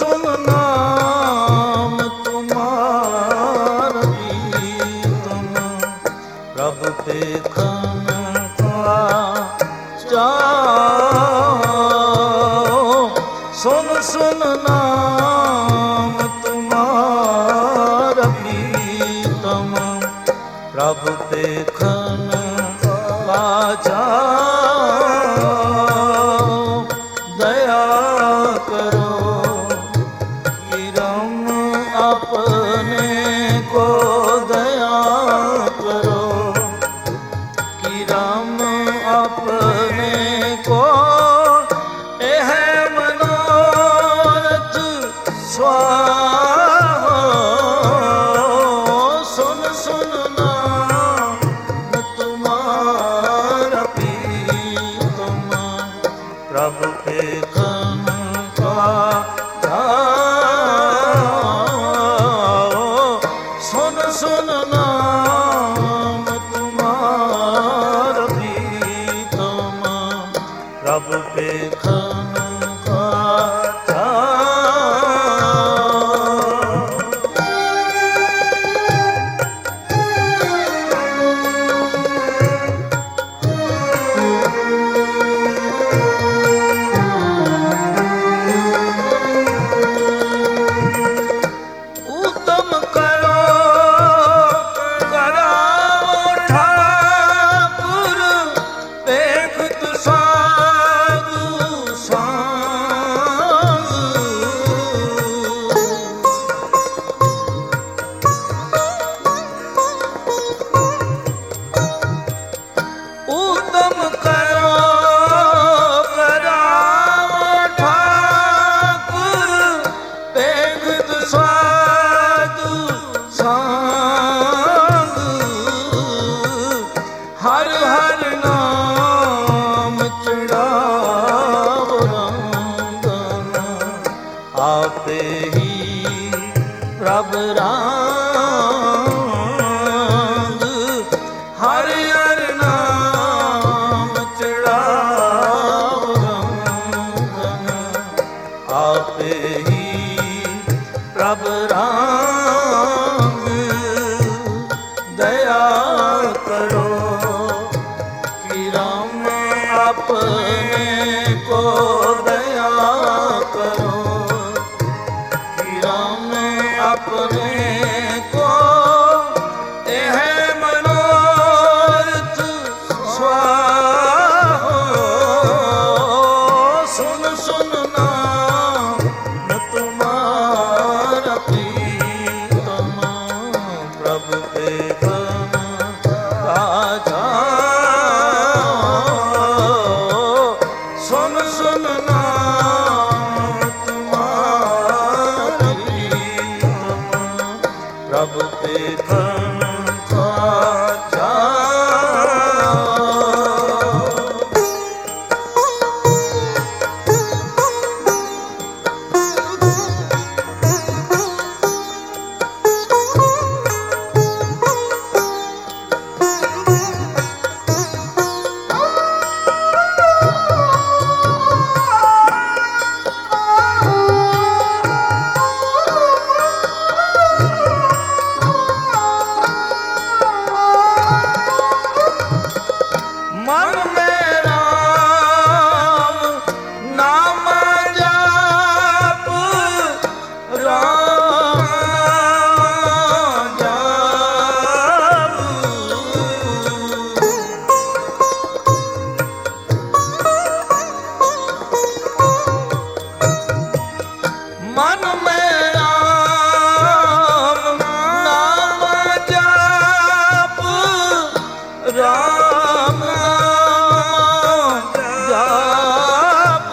सुन नाम तुम्हारा प्रीतम, प्रभु देखन का चाओ। सुन सुन नाम तुम्हारा प्रीतम, प्रभु देखन का चाओ। दया करो कि राम अपने को दया करो, कि राम अपने को यह मनोरथ स्वाहा। सुन सुन नाम तुम्हारा प्रीतम, प्रभु देखन का चाओ। सुन सुन नाम तुम्हारा प्रीतम, प्रभु देखन का चाओ। उत्तम करो कराओ ठाकुर, देखत साधु सांग। उत्तम करो कराओ ठाकुर, देखत साधु सांग। हर हर नाम चढ़ाओ रंगन, आपे ही प्रभु रांग। हर हर नाम चढ़ाओ रंगन, आपे ही प्रभु रांग। दया करो कि राम अपने को दया करो, कि राम अपने को यह मनोरथ स्वाहा। सुन सुन नाम तुम्हारा प्रीतम, प्रभु देखन का चाओ। सुन सुन नाम तुम्हारा प्रीतम, प्रभु देखन का चाओ। मन में राम नाम जाप, राम जाप। मन में राम नाम जाप, राम जाप।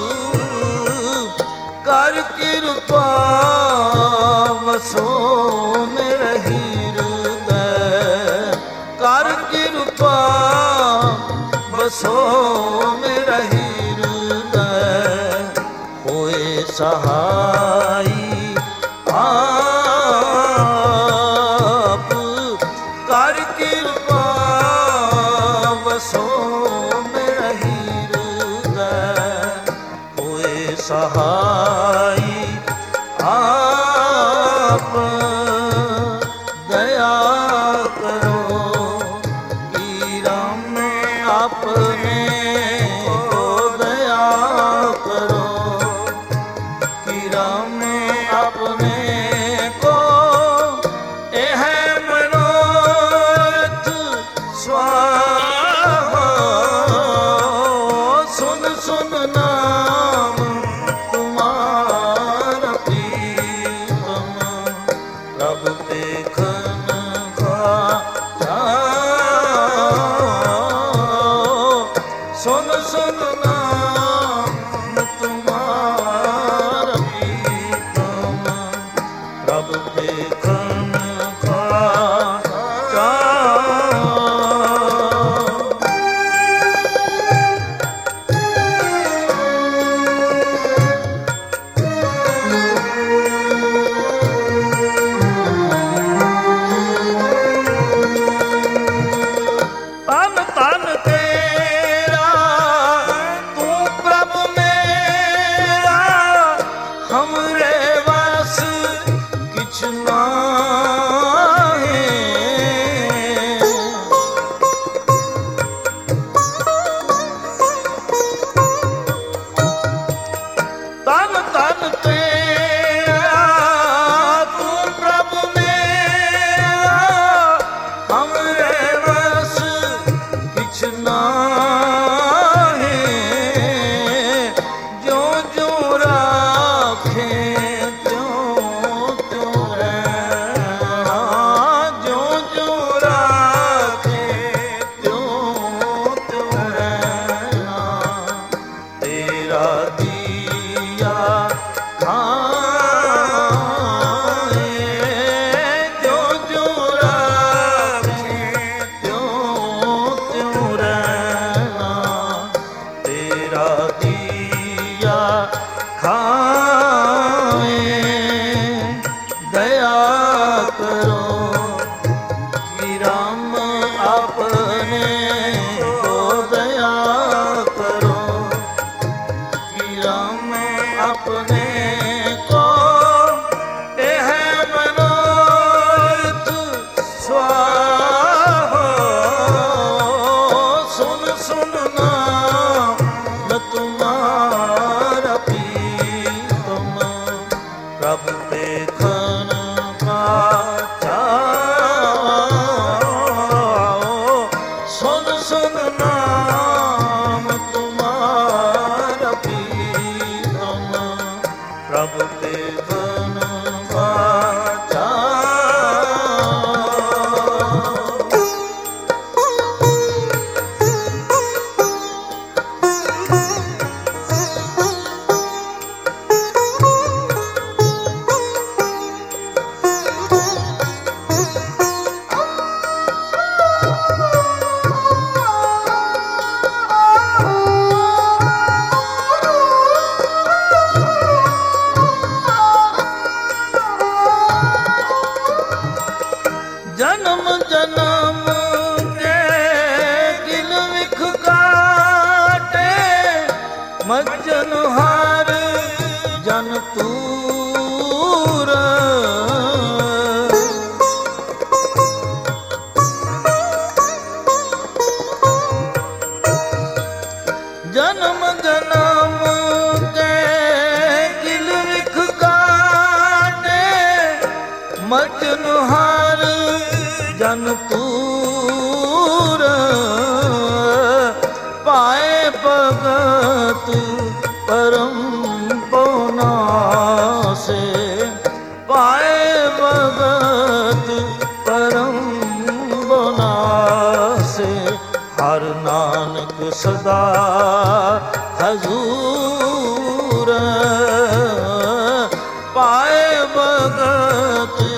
कर कृपा वसो मेरे हृदय, कर कृपा वसो मेरा हृदय। होए सहाई आप, कर कृपा वसो मेरा हृदय। होए सहाई ਕਰਨੇ ਆਪਣੇ ਕੋ ਇਹ ਮਨੋਰਥ ਸਵਾਹਾ। ਸੁਨ ਸੁਨ ਨਾਮ ਤੁਮਾਰਾ ਪ੍ਰੀਤਮ ਪ੍ਰਭ ਦੇਖਨ ਖਾਚਾ। ਸੁਨ ਸੁਨ ਨਾਮ ਤੁਮਾਰਾ ਪ੍ਰੀਤਮ ਪ੍ਰਭ ਦੇਖਨ ਖਾਚਾ। ਤਨ ਤਨ ਤੇਰਾ ਤੂੰ ਪ੍ਰਭ ਮੇਰਾ ਹਮਰੇ ਵਸ ਕਿਛ ਨਾਹੀਂ। ਤਨ ਤਨ ਤੇਰਾ ਤੂੰ ਪ੍ਰਭ ਮੇਰਾ ਹਮਰੇ ਵਸ ਕਿਛ ਨਾਹੀਂ। ਜੋ ਜੋ ਰਾਖੇ ਤਿਉ ਤਿਉ ਰਹਿਣਾ। ਜੋ ਜੋ ਰਾਖੇ ਤਿਉ ਤਿਉ ਰਹਿਣਾ। ਤੇਰਾ ਦੀਆ ਖਾਏ ਜੋ ਜੋ ਰਾਖੇ ਤਿਉ ਤਿਉ ਰਹਿਣਾ। ਤੇਰਾ ਦੀਆ ਖਾਏ ਦਇਆ ਕਰੋ ਕਿ ਰਾਮ ਆਪਣੇ ਕੋ ਦਇਆ ਕਰੋ ਕਿ ਰਾਮ ਆਪਣੇ ਕੋ ਇਹ ਮਨੋਰਥ ਸਵਾਹਾ। ਸੁਨ ਸੁਨ ਨਾਮ ਤੁਮਾਰਾ ਪ੍ਰੀਤਮ ਪ੍ਰਭ ਦੇਖਨ ਖਾਚਾ। ਸੁਨ ਸੁਨ ਨਾਮ ਤੁਮਾਰਾ ਪ੍ਰੀਤਮ ਪ੍ਰਭ ਦੇਖਨ ਖਾਚਾ। ਜਨਮ ਜਨਮ ਕੇ ਗਿਲ ਵਿਖ ਕਾਟੇ ਮੱਜਨ ਹਾਰ ਜਨ ਤੂਰ। ਜਨਮ ਜਨਮ ਕੇ ਗਿਲ ਵਿਖ ਕਾਟੇ ਮੱਜਨ ਹਾਰ ਜਨ ਤੂਰ। ਪਾਏ ਭਗਤ ਪਰਮ ਪਉਨਾਸੇ। ਪਾਏ ਭਗਤ ਪਰਮ ਪਉਨਾਸੇ। ਹਰ ਨਾਨਕ ਸਦਾ ਹਜ਼ੂਰ। ਪਾਏ ਭਗਤ